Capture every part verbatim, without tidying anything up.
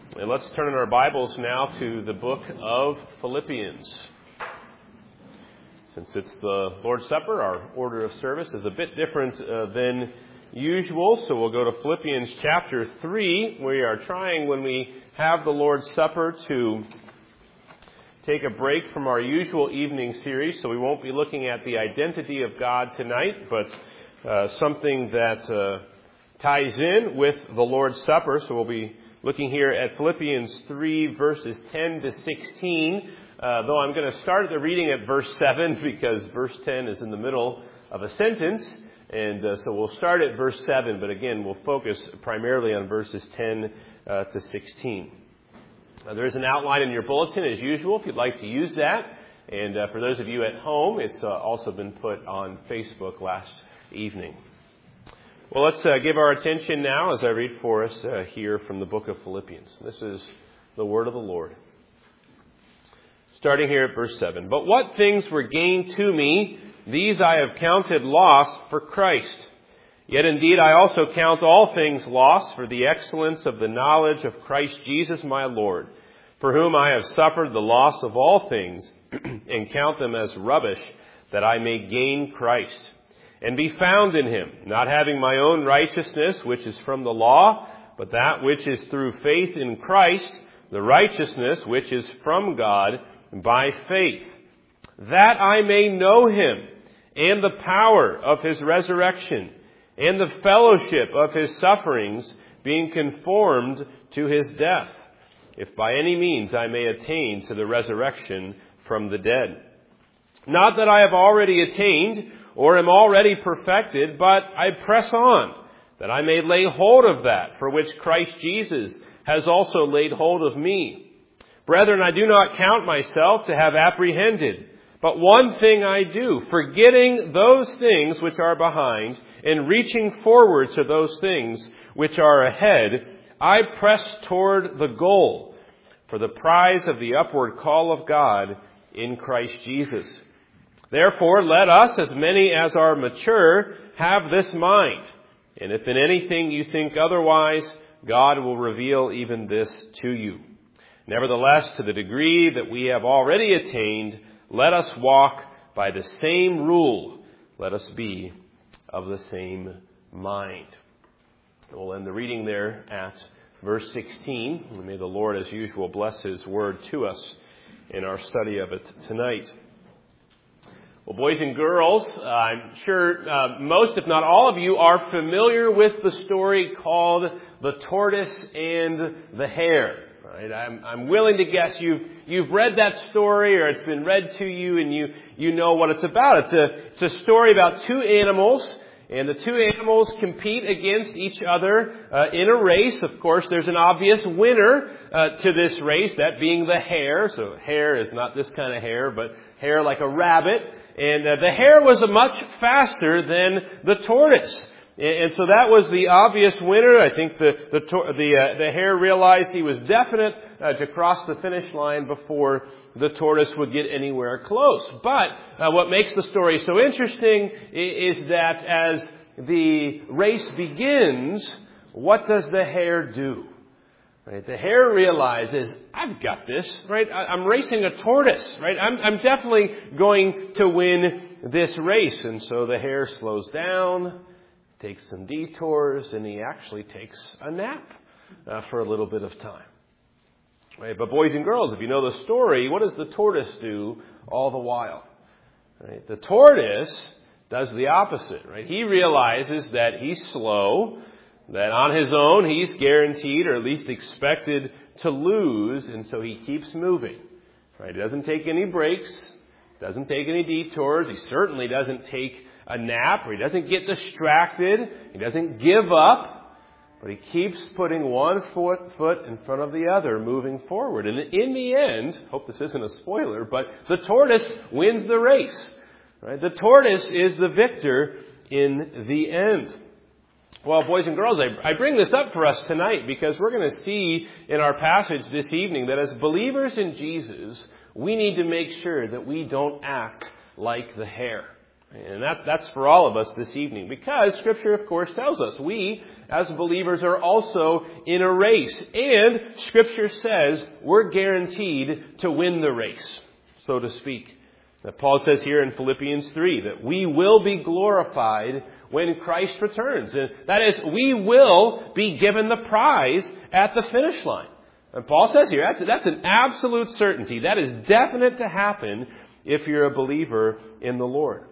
And let's turn in our Bibles now to the book of Philippians. Since it's the Lord's Supper, our order of service is a bit different uh, than usual. So we'll go to Philippians chapter three. We are trying, when we have the Lord's Supper, to take a break from our usual evening series. So we won't be looking at the identity of God tonight, but uh, something that uh, ties in with the Lord's Supper. So we'll be looking here at Philippians three, verses ten to sixteen, uh, though I'm going to start the reading at verse seven because verse ten is in the middle of a sentence, and uh, so we'll start at verse seven, but again, we'll focus primarily on verses ten uh, to sixteen. Uh, there is an outline in your bulletin, as usual, if you'd like to use that, and uh, for those of you at home, it's uh, also been put on Facebook last evening. Well, let's uh, give our attention now as I read for us uh, here from the book of Philippians. This is the word of the Lord. Starting here at verse seven. But what things were gained to me, these I have counted loss for Christ. Yet indeed I also count all things loss for the excellence of the knowledge of Christ Jesus my Lord, for whom I have suffered the loss of all things, and count them as rubbish, that I may gain Christ, and be found in him, not having my own righteousness, which is from the law, but that which is through faith in Christ, the righteousness which is from God by faith, that I may know him, and the power of his resurrection, and the fellowship of his sufferings, being conformed to his death, if by any means I may attain to the resurrection from the dead. Not that I have already attained, or am already perfected, but I press on, that I may lay hold of that for which Christ Jesus has also laid hold of me. Brethren, I do not count myself to have apprehended, but one thing I do, forgetting those things which are behind, and reaching forward to those things which are ahead, I press toward the goal, for the prize of the upward call of God in Christ Jesus. Therefore, let us, as many as are mature, have this mind. And if in anything you think otherwise, God will reveal even this to you. Nevertheless, to the degree that we have already attained, let us walk by the same rule. Let us be of the same mind. We'll end the reading there at verse sixteen. And may the Lord, as usual, bless his word to us in our study of it tonight. Well, boys and girls, uh, I'm sure uh, most, if not all of you, are familiar with the story called The Tortoise and the Hare. Right? I'm, I'm willing to guess you've you've read that story, or it's been read to you, and you you know what it's about. It's a it's a story about two animals, and the two animals compete against each other uh, in a race. Of course, there's an obvious winner uh, to this race, that being the hare. So hare is not this kind of hare, but hare like a rabbit. And uh, the hare was much faster than the tortoise. And, and so that was the obvious winner. I think the the the, uh, the hare realized he was definite uh, to cross the finish line before the tortoise would get anywhere close. But uh, what makes the story so interesting is, is that as the race begins, what does the hare do? Right? The hare realizes, I've got this, right? I'm racing a tortoise, right? I'm, I'm definitely going to win this race. And so the hare slows down, takes some detours, and he actually takes a nap uh, for a little bit of time. Right? But boys and girls, if you know the story, what does the tortoise do all the while? Right? The tortoise does the opposite, right? He realizes that he's slow, that on his own he's guaranteed, or at least expected, to lose, and so he keeps moving. Right? He doesn't take any breaks, doesn't take any detours, he certainly doesn't take a nap, or he doesn't get distracted, he doesn't give up, but he keeps putting one foot, foot in front of the other, moving forward. And in the end, hope this isn't a spoiler, but the tortoise wins the race. Right? The tortoise is the victor in the end. Well, boys and girls, I, I bring this up for us tonight because we're going to see in our passage this evening that as believers in Jesus, we need to make sure that we don't act like the hare. And that's, that's for all of us this evening, because Scripture, of course, tells us we, as believers, are also in a race. And Scripture says we're guaranteed to win the race, so to speak. That Paul says here in Philippians three that we will be glorified when Christ returns. And that is, we will be given the prize at the finish line. And Paul says here, that's, that's an absolute certainty. That is definite to happen if you're a believer in the Lord.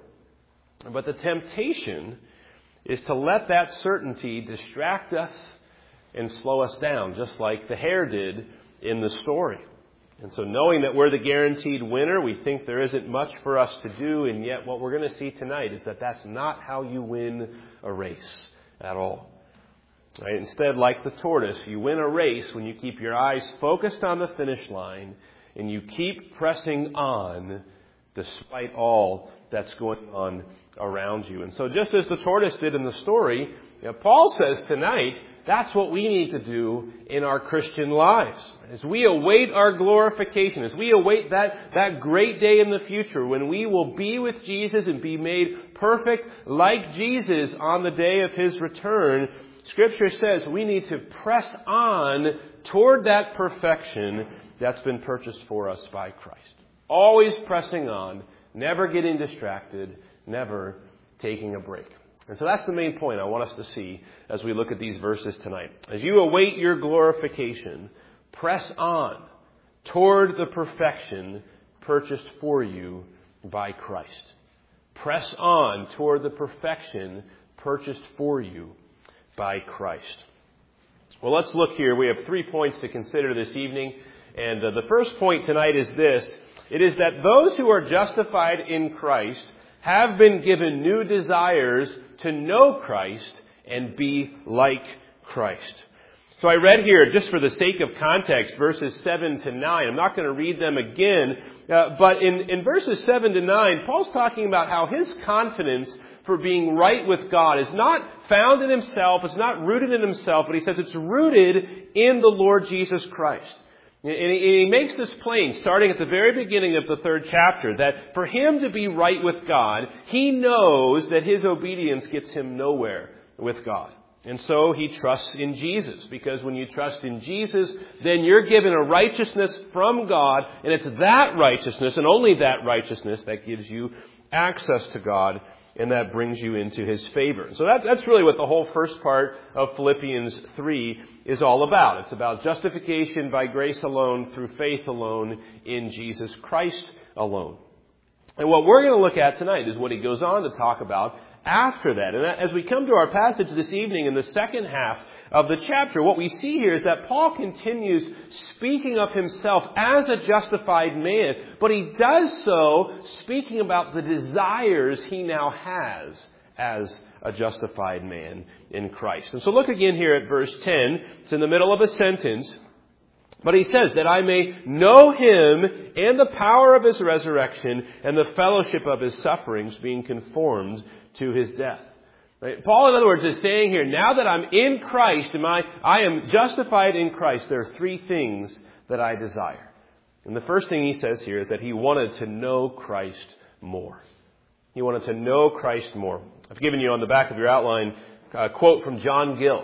But the temptation is to let that certainty distract us and slow us down, just like the hare did in the story. And so knowing that we're the guaranteed winner, we think there isn't much for us to do, and yet what we're going to see tonight is that that's not how you win a race at all. Right? Instead, like the tortoise, you win a race when you keep your eyes focused on the finish line and you keep pressing on despite all that's going on around you. And so just as the tortoise did in the story, you know, Paul says tonight, that's what we need to do in our Christian lives. As we await our glorification, as we await that, that great day in the future when we will be with Jesus and be made perfect like Jesus on the day of His return, Scripture says we need to press on toward that perfection that's been purchased for us by Christ. Always pressing on, never getting distracted, never taking a break. And so that's the main point I want us to see as we look at these verses tonight. As you await your glorification, press on toward the perfection purchased for you by Christ. Press on toward the perfection purchased for you by Christ. Well, let's look here. We have three points to consider this evening. And uh, the first point tonight is this. It is that those who are justified in Christ have been given new desires to know Christ and be like Christ. So I read here, just for the sake of context, verses seven to nine. I'm not going to read them again, uh, but in, in verses seven to nine, Paul's talking about how his confidence for being right with God is not found in himself, it's not rooted in himself, but he says it's rooted in the Lord Jesus Christ. And he makes this plain, starting at the very beginning of the third chapter, that for him to be right with God, he knows that his obedience gets him nowhere with God. And so he trusts in Jesus, because when you trust in Jesus, then you're given a righteousness from God, and it's that righteousness, and only that righteousness, that gives you access to God, and that brings you into His favor. So that's, that's really what the whole first part of Philippians three is all about. It's about justification by grace alone, through faith alone, in Jesus Christ alone. And what we're going to look at tonight is what he goes on to talk about after that. And as we come to our passage this evening in the second half of the chapter, what we see here is that Paul continues speaking of himself as a justified man, but he does so speaking about the desires he now has as a justified man in Christ. And so look again here at verse ten. It's in the middle of a sentence. But he says that I may know Him and the power of His resurrection and the fellowship of His sufferings, being conformed to His death. Right? Paul, in other words, is saying here, now that I'm in Christ, and I, I am justified in Christ, there are three things that I desire. And the first thing he says here is that he wanted to know Christ more. He wanted to know Christ more. I've given you on the back of your outline a quote from John Gill.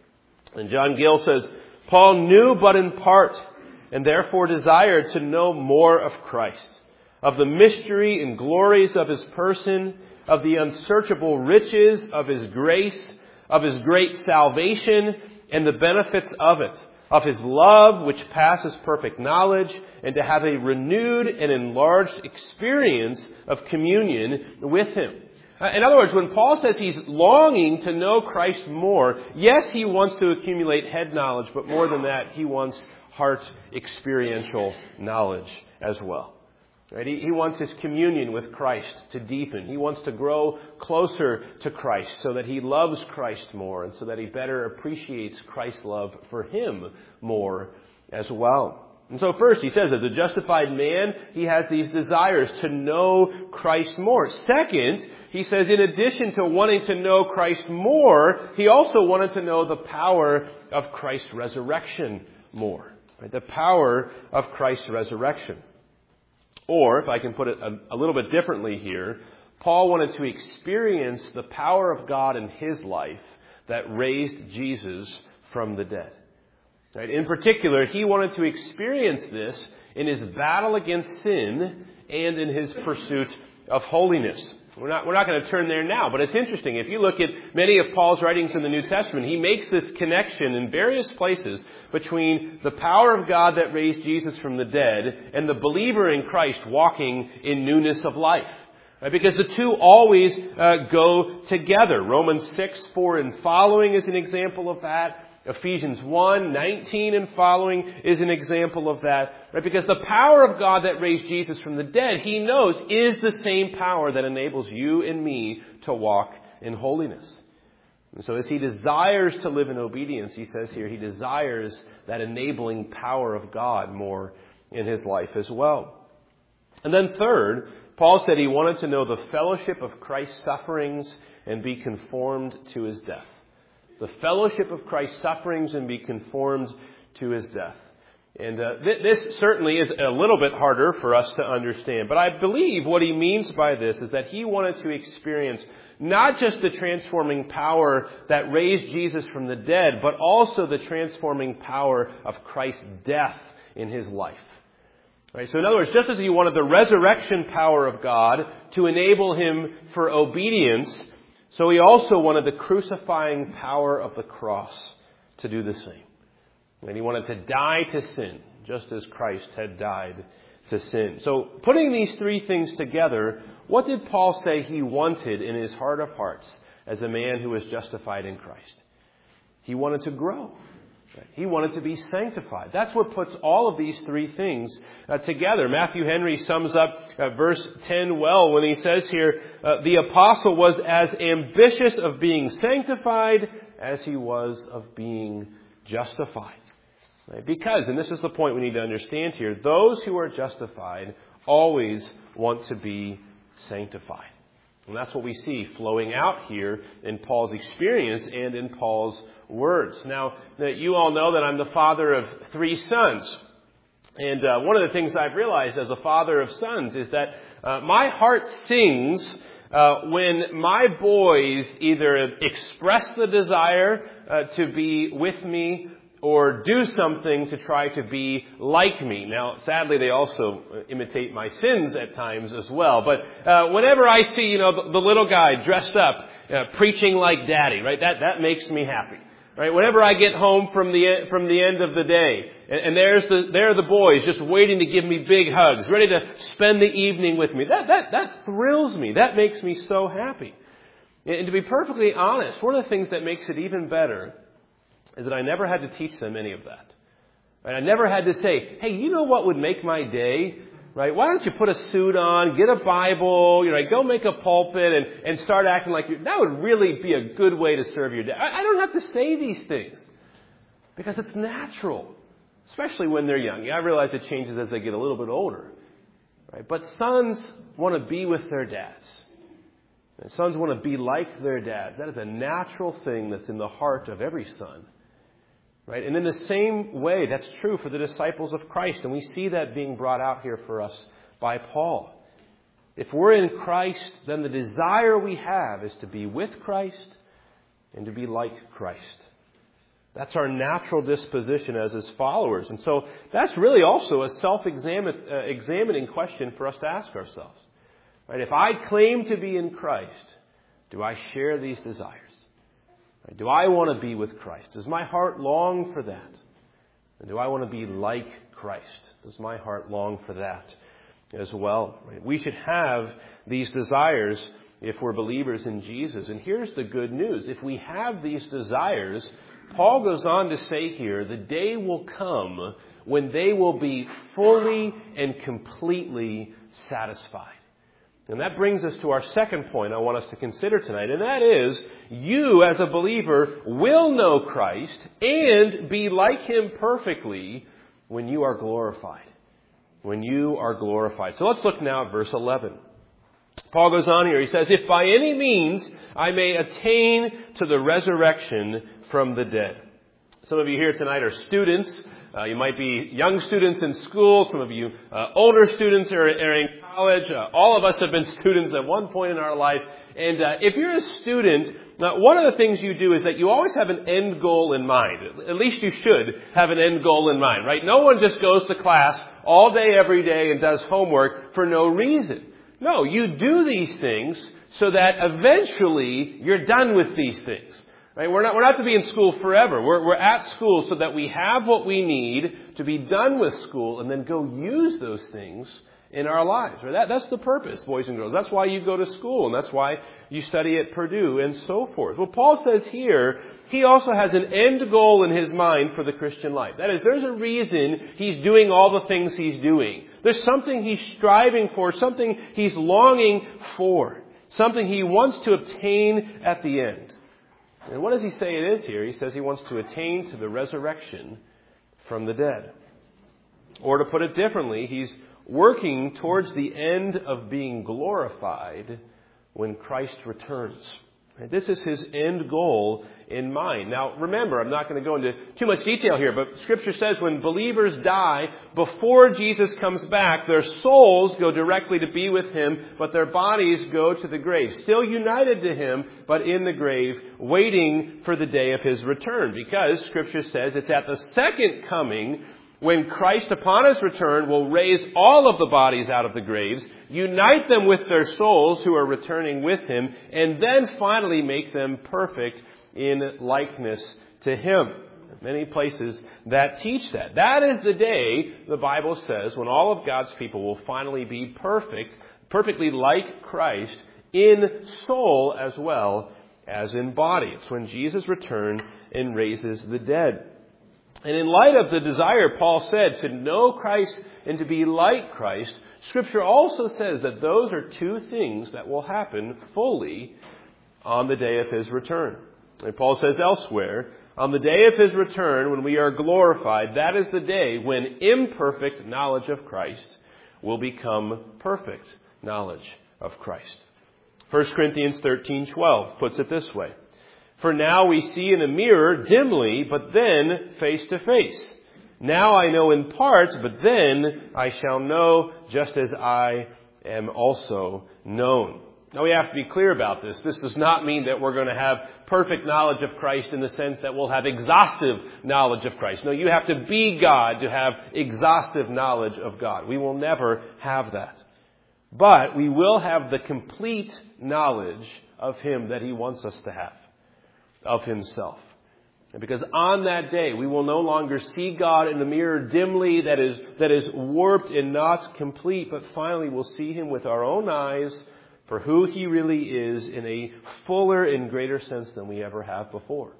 And John Gill says, Paul knew but in part, and therefore desired to know more of Christ, of the mystery and glories of His person, of the unsearchable riches of His grace, of His great salvation, and the benefits of it, of His love which passes perfect knowledge, and to have a renewed and enlarged experience of communion with Him. In other words, when Paul says he's longing to know Christ more, yes, he wants to accumulate head knowledge, but more than that, he wants heart experiential knowledge as well. Right? He, he wants his communion with Christ to deepen. He wants to grow closer to Christ so that he loves Christ more and so that he better appreciates Christ's love for him more as well. And so first, he says, as a justified man, he has these desires to know Christ more. Second, he says, in addition to wanting to know Christ more, he also wanted to know the power of Christ's resurrection more. Right? The power of Christ's resurrection. Or, if I can put it a, a little bit differently here, Paul wanted to experience the power of God in his life that raised Jesus from the dead. Right? In particular, he wanted to experience this in his battle against sin and in his pursuit of holiness. We're not, we're not going to turn there now, but it's interesting. If you look at many of Paul's writings in the New Testament, he makes this connection in various places between the power of God that raised Jesus from the dead and the believer in Christ walking in newness of life. Right? Because the two always uh, go together. Romans six, four and following is an example of that. Ephesians one, nineteen and following is an example of that. Right? Because the power of God that raised Jesus from the dead, he knows, is the same power that enables you and me to walk in holiness. And so as he desires to live in obedience, he says here, he desires that enabling power of God more in his life as well. And then third, Paul said he wanted to know the fellowship of Christ's sufferings and be conformed to his death. The fellowship of Christ's sufferings and be conformed to his death. And uh, th- this certainly is a little bit harder for us to understand. But I believe what he means by this is that he wanted to experience not just the transforming power that raised Jesus from the dead, but also the transforming power of Christ's death in his life. Right? So in other words, just as he wanted the resurrection power of God to enable him for obedience, so he also wanted the crucifying power of the cross to do the same. And he wanted to die to sin, just as Christ had died to sin. So putting these three things together, what did Paul say he wanted in his heart of hearts as a man who was justified in Christ? He wanted to grow. He wanted to be sanctified. That's what puts all of these three things uh, together. Matthew Henry sums up uh, verse ten well when he says here, uh, the apostle was as ambitious of being sanctified as he was of being justified. Right? Because, and this is the point we need to understand here, those who are justified always want to be sanctified. And that's what we see flowing out here in Paul's experience and in Paul's words. Now, you all know that I'm the father of three sons. And uh, one of the things I've realized as a father of sons is that uh, my heart sings uh, when my boys either express the desire uh, to be with me or do something to try to be like me. Now, sadly, they also imitate my sins at times as well. But uh, whenever I see, you know, the, the little guy dressed up, uh, preaching like daddy, right, that, that makes me happy. Right? Whenever I get home from the from the end of the day, and, and there's the there are the boys just waiting to give me big hugs, ready to spend the evening with me. That that that thrills me. That makes me so happy. And to be perfectly honest, one of the things that makes it even better is that I never had to teach them any of that. Right? I never had to say, hey, you know what would make my day? Right? Why don't you put a suit on, get a Bible, you know, go make a pulpit and, and start acting like you. That would really be a good way to serve your day. I, I don't have to say these things because it's natural, especially when they're young. Yeah, I realize it changes as they get a little bit older. Right? But sons want to be with their dads. And sons want to be like their dads. That is a natural thing that's in the heart of every son. Right? And in the same way, that's true for the disciples of Christ. And we see that being brought out here for us by Paul. If we're in Christ, then the desire we have is to be with Christ and to be like Christ. That's our natural disposition as his followers. And so that's really also a self-examining uh, examining question for us to ask ourselves. Right? If I claim to be in Christ, do I share these desires? Right? Do I want to be with Christ? Does my heart long for that? And do I want to be like Christ? Does my heart long for that as well? Right? We should have these desires if we're believers in Jesus. And here's the good news. If we have these desires, Paul goes on to say here, the day will come when they will be fully and completely satisfied. And that brings us to our second point I want us to consider tonight, and that is, you as a believer will know Christ and be like him perfectly when you are glorified. When you are glorified. So let's look now at verse eleven. Paul goes on here. He says, if by any means I may attain to the resurrection from the dead. Some of you here tonight are students Uh, you might be young students in school. Some of you uh, older students are, are in college. Uh, all of us have been students at one point in our life. And uh, if you're a student, uh, one of the things you do is that you always have an end goal in mind. At least you should have an end goal in mind, right? No one just goes to class all day, every day, and does homework for no reason. No, you do these things so that eventually you're done with these things. Right? We're not, we're not to be in school forever. We're, we're at school so that we have what we need to be done with school and then go use those things in our lives. Right? That, that's the purpose, boys and girls. That's why you go to school, and that's why you study at Purdue and so forth. Well, Paul says here, he also has an end goal in his mind for the Christian life. That is, there's a reason he's doing all the things he's doing. There's something he's striving for, something he's longing for, something he wants to obtain at the end. And what does he say it is here? He says he wants to attain to the resurrection from the dead. Or to put it differently, he's working towards the end of being glorified when Christ returns. And this is his end goal in mind. Now, remember, I'm not going to go into too much detail here, but Scripture says when believers die, before Jesus comes back, their souls go directly to be with him, but their bodies go to the grave. Still united to him, but in the grave, waiting for the day of his return. Because Scripture says it's at the second coming when Christ, upon his return, will raise all of the bodies out of the graves, unite them with their souls who are returning with him, and then finally make them perfect in likeness to him. Many places that teach that. That is the day, the Bible says, when all of God's people will finally be perfect, perfectly like Christ, in soul as well as in body. It's when Jesus returns and raises the dead. And in light of the desire, Paul said, to know Christ and to be like Christ, Scripture also says that those are two things that will happen fully on the day of his return. And Paul says elsewhere, on the day of his return, when we are glorified, that is the day when imperfect knowledge of Christ will become perfect knowledge of Christ. First Corinthians thirteen twelve puts it this way. For now we see in a mirror dimly, but then face to face. Now I know in part, but then I shall know just as I am also known. Now we have to be clear about this. This does not mean that we're going to have perfect knowledge of Christ in the sense that we'll have exhaustive knowledge of Christ. No, you have to be God to have exhaustive knowledge of God. We will never have that. But we will have the complete knowledge of him that he wants us to have. Of himself. And because on that day we will no longer see God in the mirror dimly that is, that is warped and not complete, but finally we'll see him with our own eyes for who he really is in a fuller and greater sense than we ever have before.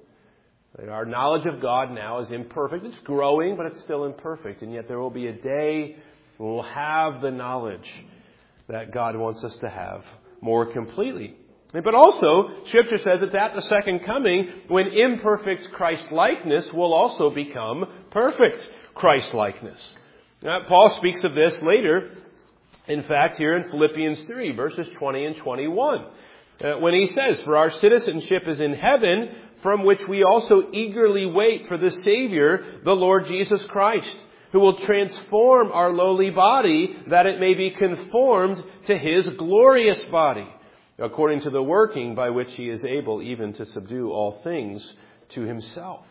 Our knowledge of God now is imperfect. It's growing, but it's still imperfect. And yet there will be a day when we'll have the knowledge that God wants us to have more completely. But also, Scripture says it's at the second coming when imperfect Christ-likeness will also become perfect Christ-likeness. Now, Paul speaks of this later, in fact, here in Philippians three, verses twenty and twenty-one, uh, when he says, For our citizenship is in heaven, from which we also eagerly wait for the Savior, the Lord Jesus Christ, who will transform our lowly body, that it may be conformed to his glorious body, according to the working by which he is able even to subdue all things to himself.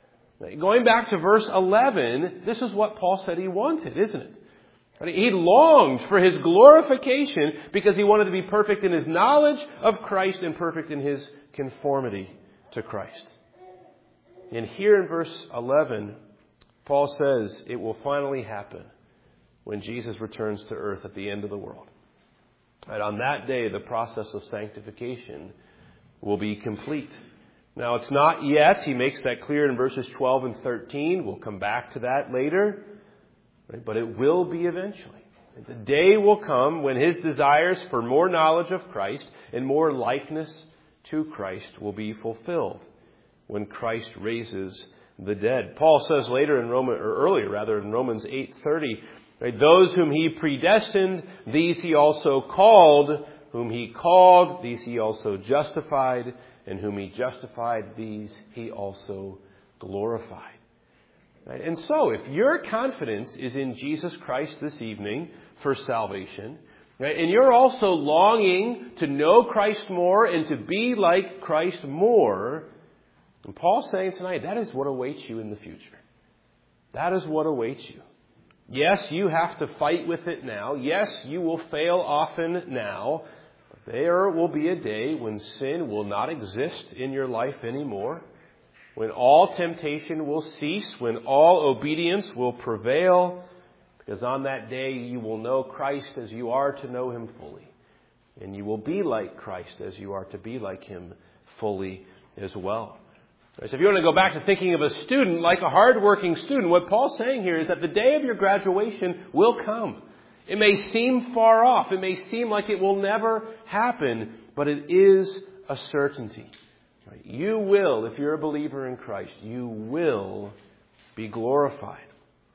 Going back to verse eleven, this is what Paul said he wanted, isn't it? He longed for his glorification because he wanted to be perfect in his knowledge of Christ and perfect in his conformity to Christ. And here in verse eleven, Paul says it will finally happen when Jesus returns to earth at the end of the world. And on that day, the process of sanctification will be complete. Now, it's not yet. He makes that clear in verses twelve and thirteen. We'll come back to that later. Right? But it will be eventually. The day will come when his desires for more knowledge of Christ and more likeness to Christ will be fulfilled when Christ raises the dead. Paul says later in Roman, or earlier rather in Romans eight thirty, right, those whom he predestined, these he also called. Whom he called, these he also justified. And whom he justified, these he also glorified. Right? And so, if your confidence is in Jesus Christ this evening for salvation, right, and you're also longing to know Christ more and to be like Christ more, and Paul's saying tonight, that is what awaits you in the future. That is what awaits you. Yes, you have to fight with it now. Yes, you will fail often now. But there will be a day when sin will not exist in your life anymore, when all temptation will cease, when all obedience will prevail, because on that day you will know Christ as you are to know Him fully. And you will be like Christ as you are to be like Him fully as well. So if you want to go back to thinking of a student like a hardworking student, what Paul's saying here is that the day of your graduation will come. It may seem far off. It may seem like it will never happen, but it is a certainty. You will, if you're a believer in Christ, you will be glorified.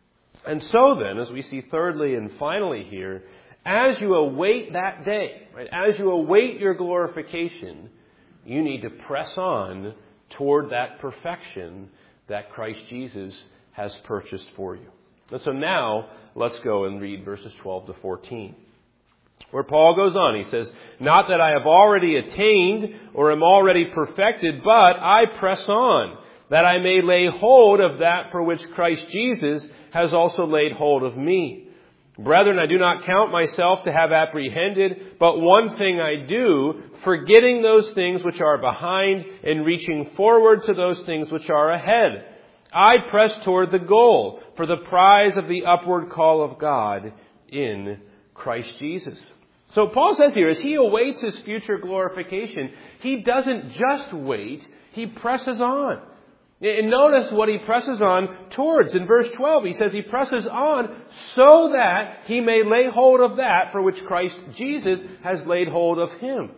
And so then, as we see thirdly and finally here, as you await that day, right, as you await your glorification, you need to press on toward that perfection that Christ Jesus has purchased for you. And so now, let's go and read verses twelve to fourteen. Where Paul goes on, he says, "Not that I have already attained or am already perfected, but I press on, that I may lay hold of that for which Christ Jesus has also laid hold of me. Brethren, I do not count myself to have apprehended, but one thing I do, forgetting those things which are behind and reaching forward to those things which are ahead. I press toward the goal for the prize of the upward call of God in Christ Jesus." So Paul says here, as he awaits his future glorification, he doesn't just wait, he presses on. And notice what he presses on towards. In verse twelve, he says he presses on so that he may lay hold of that for which Christ Jesus has laid hold of him.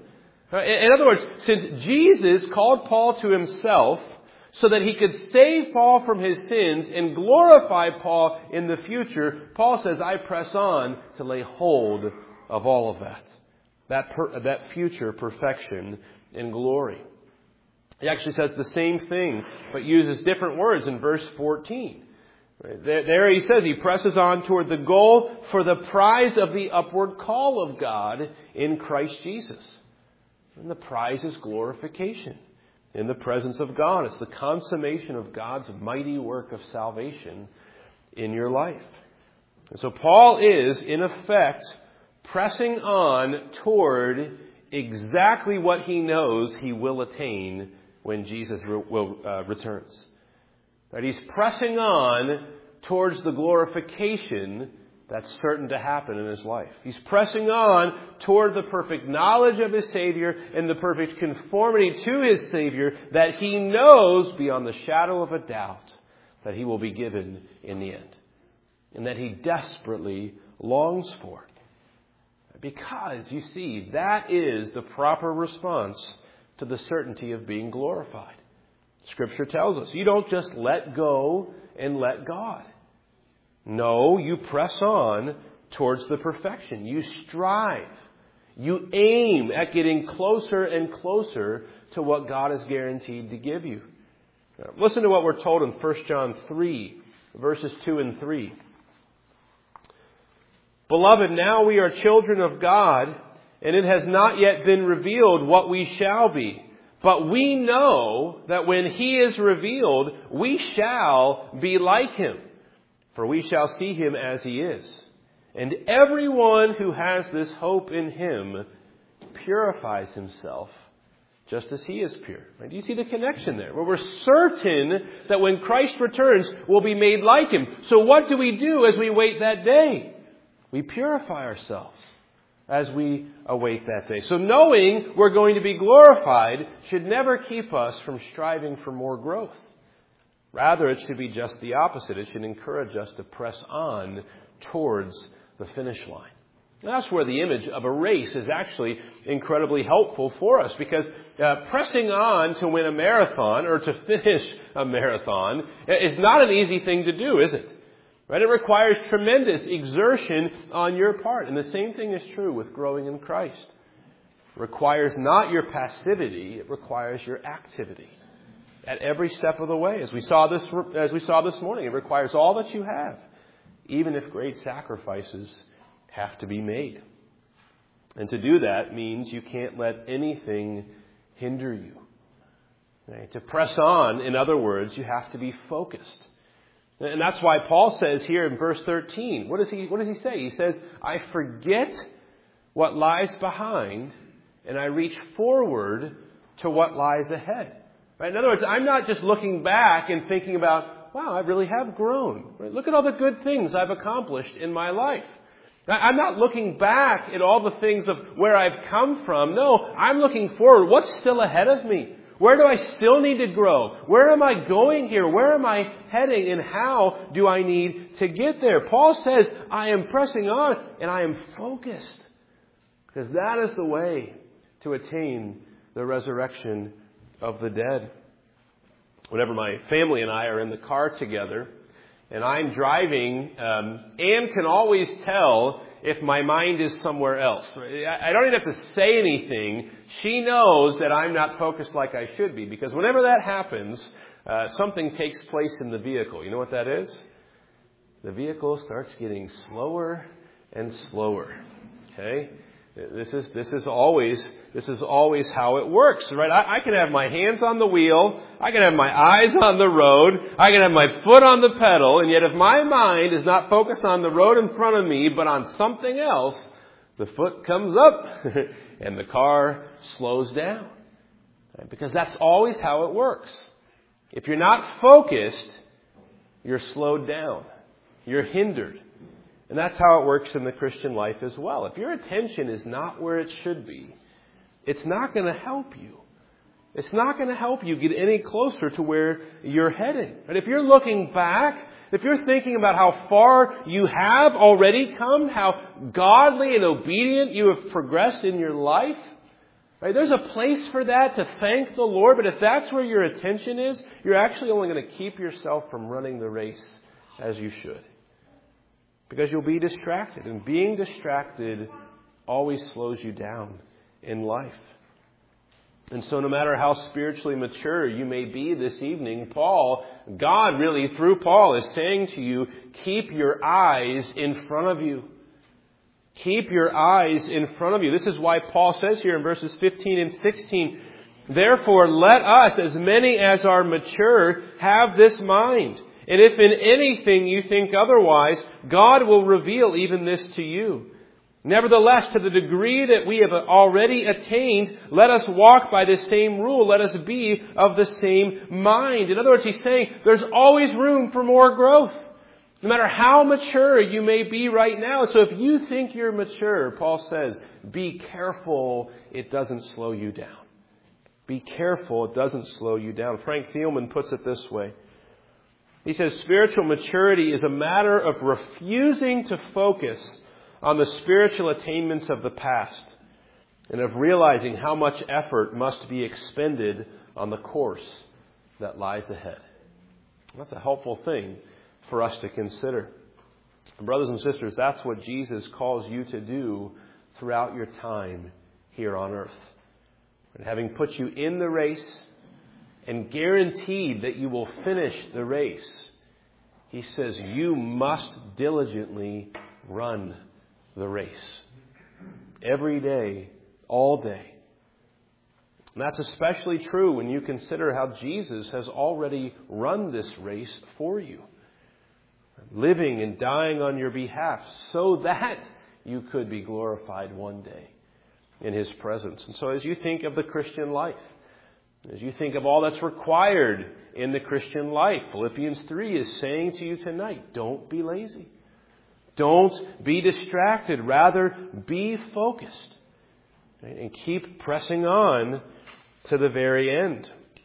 In other words, since Jesus called Paul to himself so that he could save Paul from his sins and glorify Paul in the future, Paul says, I press on to lay hold of all of that. That, per, that future perfection and glory. He actually says the same thing, but uses different words in verse fourteen. There, there he says he presses on toward the goal for the prize of the upward call of God in Christ Jesus. And the prize is glorification in the presence of God. It's the consummation of God's mighty work of salvation in your life. And so Paul is, in effect, pressing on toward exactly what he knows he will attain when Jesus re- will, uh, returns. That he's pressing on towards the glorification that's certain to happen in his life. He's pressing on toward the perfect knowledge of his Savior and the perfect conformity to his Savior that he knows beyond the shadow of a doubt that he will be given in the end. And that he desperately longs for. Because, you see, that is the proper response to the certainty of being glorified. Scripture tells us you don't just let go and let God. No, you press on towards the perfection. You strive. You aim at getting closer and closer to what God is guaranteed to give you. Now, listen to what we're told in First John three, verses two and three. "Beloved, now we are children of God, and it has not yet been revealed what we shall be. But we know that when He is revealed, we shall be like Him. For we shall see Him as He is. And everyone who has this hope in Him purifies himself just as He is pure." Right? Do you see the connection there? Where we're certain that when Christ returns, we'll be made like Him. So what do we do as we wait that day? We purify ourselves as we await that day. So knowing we're going to be glorified should never keep us from striving for more growth. Rather, it should be just the opposite. It should encourage us to press on towards the finish line. And that's where the image of a race is actually incredibly helpful for us, because uh, pressing on to win a marathon or to finish a marathon is not an easy thing to do, is it? Right? It requires tremendous exertion on your part. And the same thing is true with growing in Christ. It requires not your passivity, it requires your activity. at every step of the way. As we saw this, as we saw this morning, it requires all that you have, even if great sacrifices have to be made. And to do that means you can't let anything hinder you. Right? To press on, in other words, you have to be focused. And that's why Paul says here in verse thirteen, what does he, what does he say? He says, I forget what lies behind and I reach forward to what lies ahead. Right? In other words, I'm not just looking back and thinking about, wow, I really have grown. Right? Look at all the good things I've accomplished in my life. I'm not looking back at all the things of where I've come from. No, I'm looking forward. What's still ahead of me? Where do I still need to grow? Where am I going here? Where am I heading? And how do I need to get there? Paul says, I am pressing on and I am focused. Because that is the way to attain the resurrection of the dead. Whenever my family and I are in the car together, and I'm driving, um, Anne can always tell if my mind is somewhere else. I don't even have to say anything. She knows that I'm not focused like I should be. Because whenever that happens, uh, something takes place in the vehicle. You know what that is? The vehicle starts getting slower and slower. Okay? This is this is always this is always how it works, right? I, I can have my hands on the wheel, I can have my eyes on the road, I can have my foot on the pedal, and yet if my mind is not focused on the road in front of me, but on something else, the foot comes up and the car slows down. Right? Because that's always how it works. If you're not focused, you're slowed down. You're hindered. And that's how it works in the Christian life as well. If your attention is not where it should be, it's not going to help you. It's not going to help you get any closer to where you're heading. And if you're looking back, if you're thinking about how far you have already come, how godly and obedient you have progressed in your life, right, there's a place for that, to thank the Lord. But if that's where your attention is, you're actually only going to keep yourself from running the race as you should. Because you'll be distracted. And being distracted always slows you down in life. And so no matter how spiritually mature you may be this evening, Paul, God really through Paul is saying to you, keep your eyes in front of you. Keep your eyes in front of you. This is why Paul says here in verses fifteen and sixteen, therefore let us, as many as are mature, have this mind. And if in anything you think otherwise, God will reveal even this to you. Nevertheless, to the degree that we have already attained, let us walk by the same rule. Let us be of the same mind. In other words, he's saying there's always room for more growth. No matter how mature you may be right now. So if you think you're mature, Paul says, be careful it doesn't slow you down. Be careful it doesn't slow you down. Frank Thielman puts it this way. He says spiritual maturity is a matter of refusing to focus on the spiritual attainments of the past and of realizing how much effort must be expended on the course that lies ahead. That's a helpful thing for us to consider. And brothers and sisters, that's what Jesus calls you to do throughout your time here on earth. And having put you in the race and guaranteed that you will finish the race, he says you must diligently run the race. Every day, all day. And that's especially true when you consider how Jesus has already run this race for you. Living and dying on your behalf so that you could be glorified one day in His presence. And so as you think of the Christian life, as you think of all that's required in the Christian life, Philippians three is saying to you tonight, don't be lazy. Don't be distracted. Rather, be focused. And keep pressing on to the very end.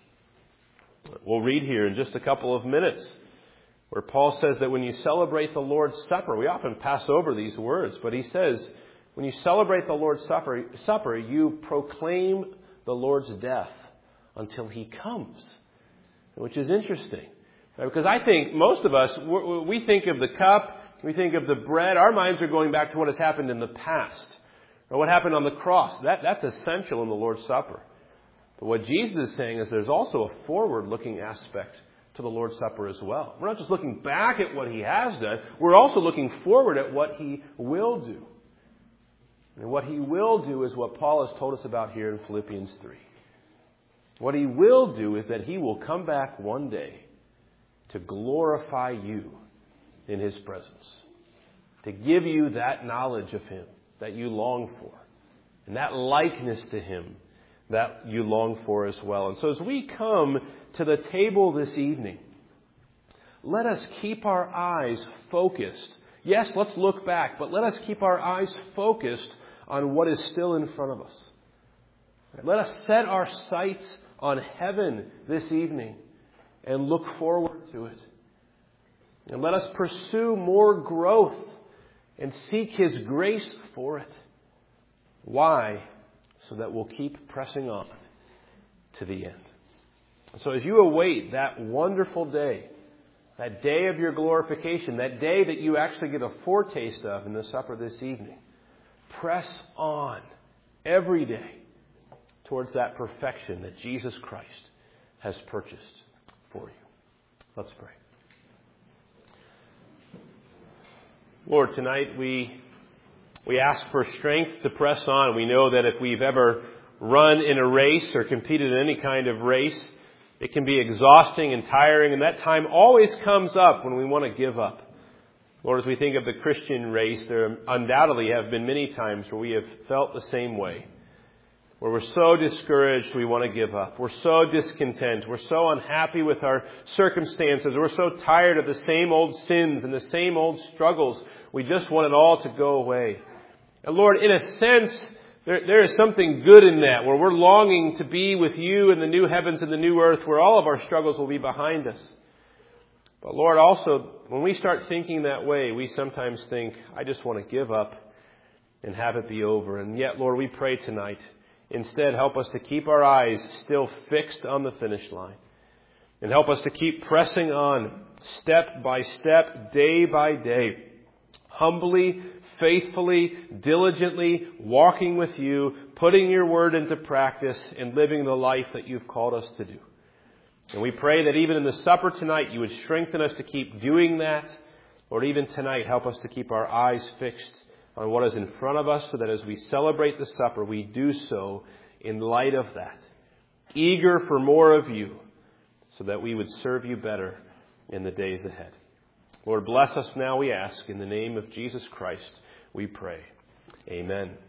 We'll read here in just a couple of minutes where Paul says that when you celebrate the Lord's Supper, we often pass over these words, but he says, when you celebrate the Lord's Supper, supper you proclaim the Lord's death until He comes, which is interesting. Because I think most of us, we think of the cup, we think of the bread, our minds are going back to what has happened in the past, or what happened on the cross. That, that's essential in the Lord's Supper. But what Jesus is saying is there's also a forward-looking aspect to the Lord's Supper as well. We're not just looking back at what He has done. We're also looking forward at what He will do. And what He will do is what Paul has told us about here in Philippians three. What He will do is that He will come back one day to glorify you in His presence. To give you that knowledge of Him that you long for. And that likeness to Him that you long for as well. And so as we come to the table this evening, let us keep our eyes focused. Yes, let's look back, but let us keep our eyes focused on what is still in front of us. Let us set our sights on heaven this evening and look forward to it. And let us pursue more growth and seek His grace for it. Why? So that we'll keep pressing on to the end. So as you await that wonderful day, that day of your glorification, that day that you actually get a foretaste of in the supper this evening, press on every day towards that perfection that Jesus Christ has purchased for you. Let's pray. Lord, tonight we we ask for strength to press on. We know that if we've ever run in a race or competed in any kind of race, it can be exhausting and tiring, and that time always comes up when we want to give up. Lord, as we think of the Christian race, there undoubtedly have been many times where we have felt the same way. Where we're so discouraged we want to give up. We're so discontent. We're so unhappy with our circumstances. We're so tired of the same old sins and the same old struggles. We just want it all to go away. And Lord, in a sense, there, there is something good in that, where we're longing to be with you in the new heavens and the new earth, where all of our struggles will be behind us. But Lord, also, when we start thinking that way, we sometimes think, I just want to give up and have it be over. And yet, Lord, we pray tonight, instead, help us to keep our eyes still fixed on the finish line. And help us to keep pressing on, step by step, day by day, humbly, faithfully, diligently, walking with you, putting your word into practice, and living the life that you've called us to do. And we pray that even in the supper tonight, you would strengthen us to keep doing that. Lord, even tonight, help us to keep our eyes fixed on what is in front of us, so that as we celebrate the supper, we do so in light of that, eager for more of you, so that we would serve you better in the days ahead. Lord, bless us now, we ask. In the name of Jesus Christ, we pray. Amen.